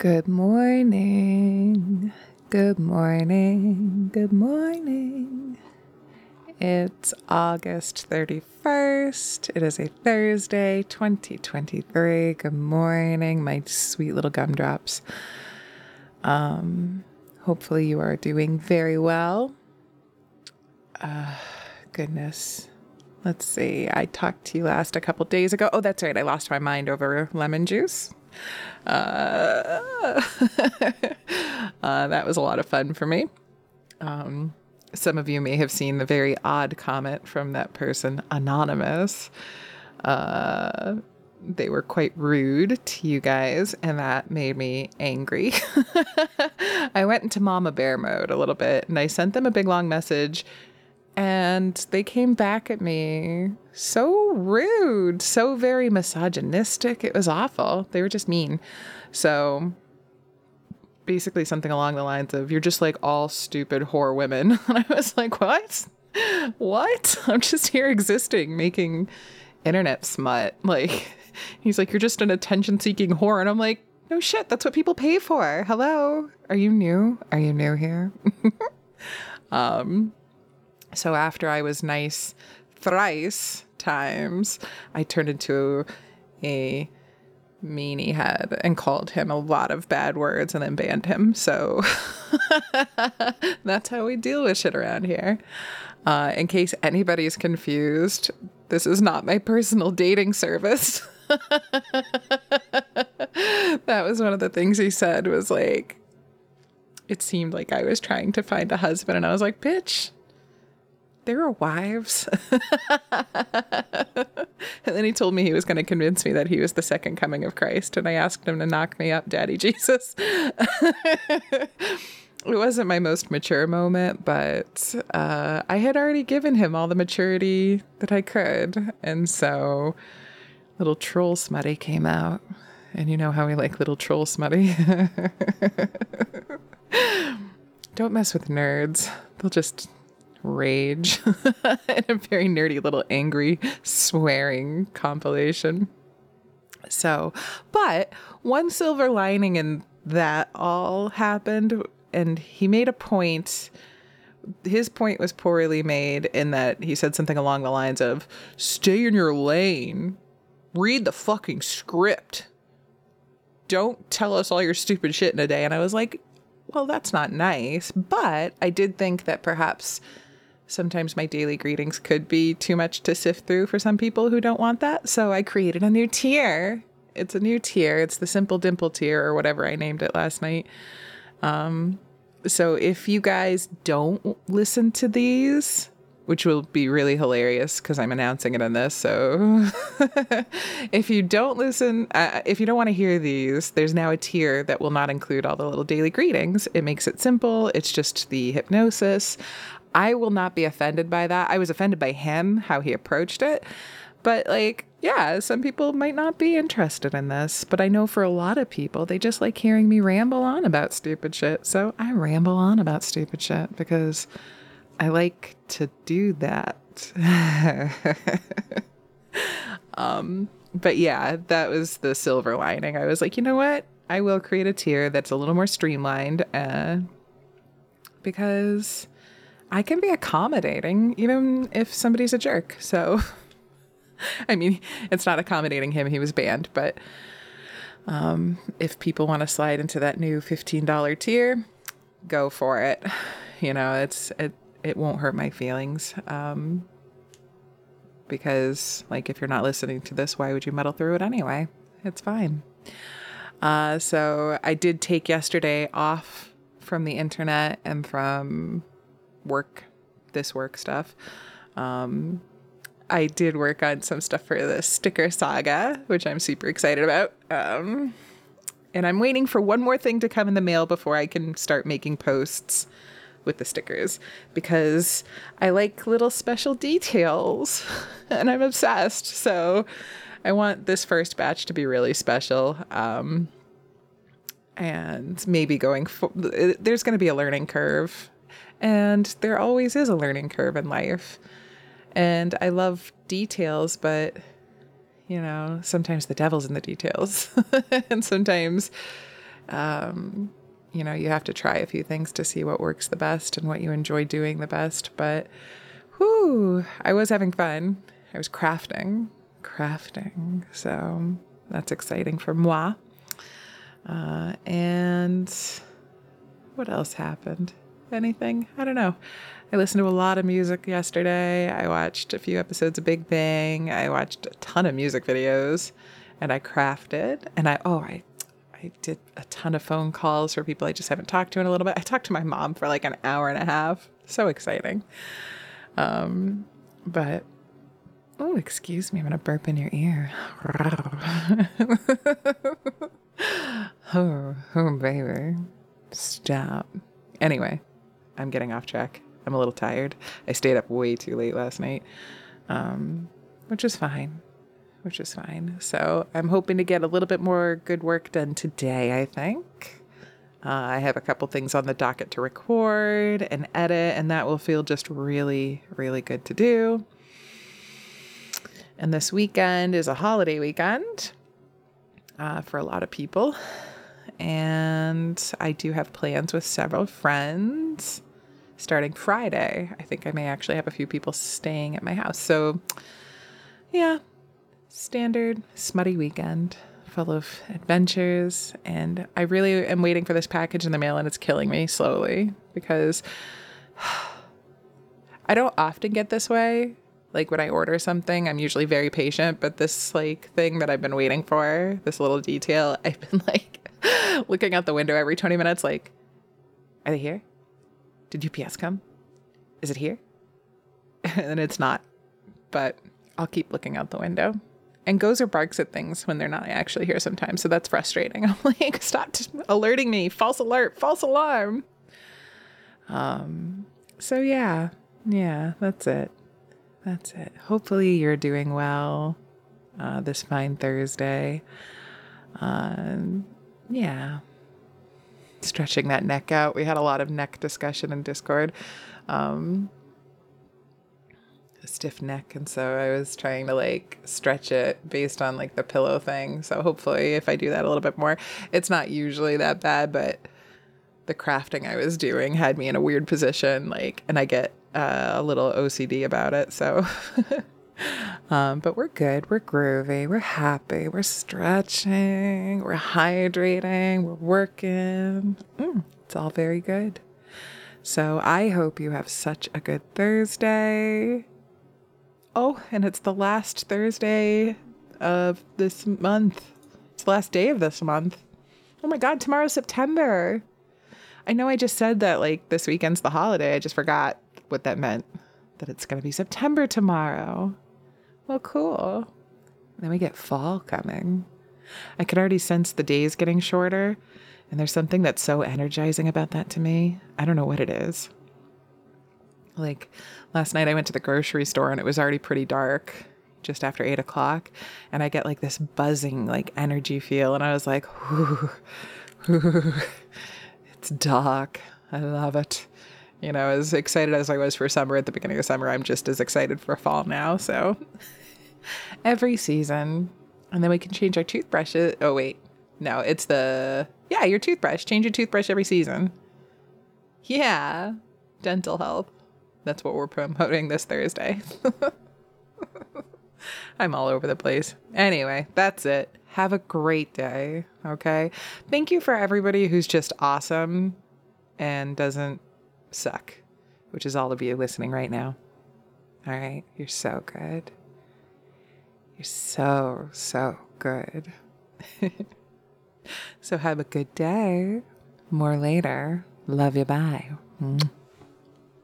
Good morning. Good morning. Good morning. It's August 31st. It is a Thursday, 2023. Good morning, my sweet little gumdrops. Hopefully you are doing very well. Goodness. Let's see. I talked to you last a couple days ago. Oh, that's right. I lost my mind over lemon juice. That was a lot of fun for me. Some of you may have seen the very odd comment from that person, Anonymous. They were quite rude to you guys, and that made me angry. I went into mama bear mode a little bit, and I sent them a big long message, and they came back at me so rude, so very misogynistic. It was awful. They were just mean. So basically something along the lines of, you're just like all stupid whore women. And I was like, what? What? I'm just here existing, making internet smut. Like, he's like, you're just an attention-seeking whore. And I'm like, no shit, that's what people pay for. Hello? Are you new? Are you new here? So after I was nice thrice times, I turned into a meanie head and called him a lot of bad words and then banned him. So that's how we deal with shit around here. In case anybody's confused, this is not my personal dating service. That was one of the things he said, was like, it seemed like I was trying to find a husband, and I was like, bitch, there are wives. And then he told me he was going to convince me that he was the second coming of Christ. And I asked him to knock me up, Daddy Jesus. It wasn't my most mature moment, but I had already given him all the maturity that I could. And so little troll smutty came out. And you know how we like little troll smutty. Don't mess with nerds. They'll just rage in a very nerdy little angry swearing compilation. So, but one silver lining in that all happened, and he made a point. His point was poorly made in that he said something along the lines of, stay in your lane, read the fucking script, don't tell us all your stupid shit in a day. And I was like, well, that's not nice. But I did think that perhaps sometimes my daily greetings could be too much to sift through for some people who don't want that. So I created a new tier. It's a new tier. It's the Simple Dimple tier, or whatever I named it last night. So if you guys don't listen to these, which will be really hilarious because I'm announcing it in this. So if you don't listen, if you don't want to hear these, there's now a tier that will not include all the little daily greetings. It makes it simple. It's just the hypnosis. I will not be offended by that. I was offended by him, how he approached it. But like, yeah, some people might not be interested in this. But I know for a lot of people, they just like hearing me ramble on about stupid shit. So I ramble on about stupid shit because I like to do that. But yeah, that was the silver lining. I was like, you know what? I will create a tier that's a little more streamlined because I can be accommodating even if somebody's a jerk. So, I mean, it's not accommodating him. He was banned. But if people want to slide into that new $15 tier, go for it. You know, it won't hurt my feelings. Because, like, if you're not listening to this, why would you muddle through it anyway? It's fine. So I did take yesterday off from the internet and from work stuff. I did work on some stuff for the sticker saga, which I'm super excited about. And I'm waiting for one more thing to come in the mail before I can start making posts with the stickers, because I like little special details and I'm obsessed. So I want this first batch to be really special. And maybe there's going to be a learning curve, and there always is a learning curve in life. And I love details, but you know, sometimes the devil's in the details. And sometimes You have to try a few things to see what works the best and what you enjoy doing the best. But, whoo, I was having fun. I was crafting. So that's exciting for moi. And what else happened? Anything? I don't know. I listened to a lot of music yesterday. I watched a few episodes of Big Bang. I watched a ton of music videos, and I crafted. And I did a ton of phone calls for people I just haven't talked to in a little bit. I talked to my mom for like an hour and a half. So exciting. But oh, excuse me, I'm gonna burp in your ear. oh, baby, stop. Anyway. I'm getting off track. I'm a little tired. I stayed up way too late last night, which is fine. So I'm hoping to get a little bit more good work done today, I think. I have a couple things on the docket to record and edit, and that will feel just really, really good to do. And this weekend is a holiday weekend for a lot of people. And I do have plans with several friends starting Friday. I think I may actually have a few people staying at my house. So, yeah, standard smutty weekend full of adventures. And I really am waiting for this package in the mail, and it's killing me slowly because I don't often get this way. Like when I order something, I'm usually very patient, but this like thing that I've been waiting for, this little detail, I've been like looking out the window every 20 minutes like, are they here? Did UPS come? Is it here? And it's not, but I'll keep looking out the window. And Gozer barks at things when they're not actually here sometimes, so that's frustrating. I'm like, stop alerting me. False alert, false alarm. So yeah, that's it. Hopefully you're doing well this fine Thursday. Yeah. Stretching that neck out. We had a lot of neck discussion in Discord. A stiff neck. And so I was trying to like stretch it based on like the pillow thing. So hopefully if I do that a little bit more, it's not usually that bad, but the crafting I was doing had me in a weird position. Like, and I get a little OCD about it. So, but we're good. We're groovy. We're happy. We're stretching. We're hydrating. We're working. It's all very good. So I hope you have such a good Thursday. Oh, and it's the last Thursday of this month. It's the last day of this month. Oh my God, tomorrow's September. I know I just said that like this weekend's the holiday. I just forgot what that meant. That it's going to be September tomorrow. Well, cool. Then we get fall coming. I could already sense the days getting shorter. And there's something that's so energizing about that to me. I don't know what it is. Like last night I went to the grocery store and it was already pretty dark, just after 8 o'clock. And I get like this buzzing, like energy feel. And I was like, it's dark. I love it. You know, as excited as I was for summer at the beginning of summer, I'm just as excited for fall now. So every season. And then we can change our toothbrushes. Oh, wait. No, it's your toothbrush. Change your toothbrush every season. Yeah. Dental health. That's what we're promoting this Thursday. I'm all over the place. Anyway, that's it. Have a great day. Okay. Thank you for everybody who's just awesome and doesn't suck, which is all of you listening right now. All right. You're so good. You're so, so good. So have a good day. More later. Love you. Bye.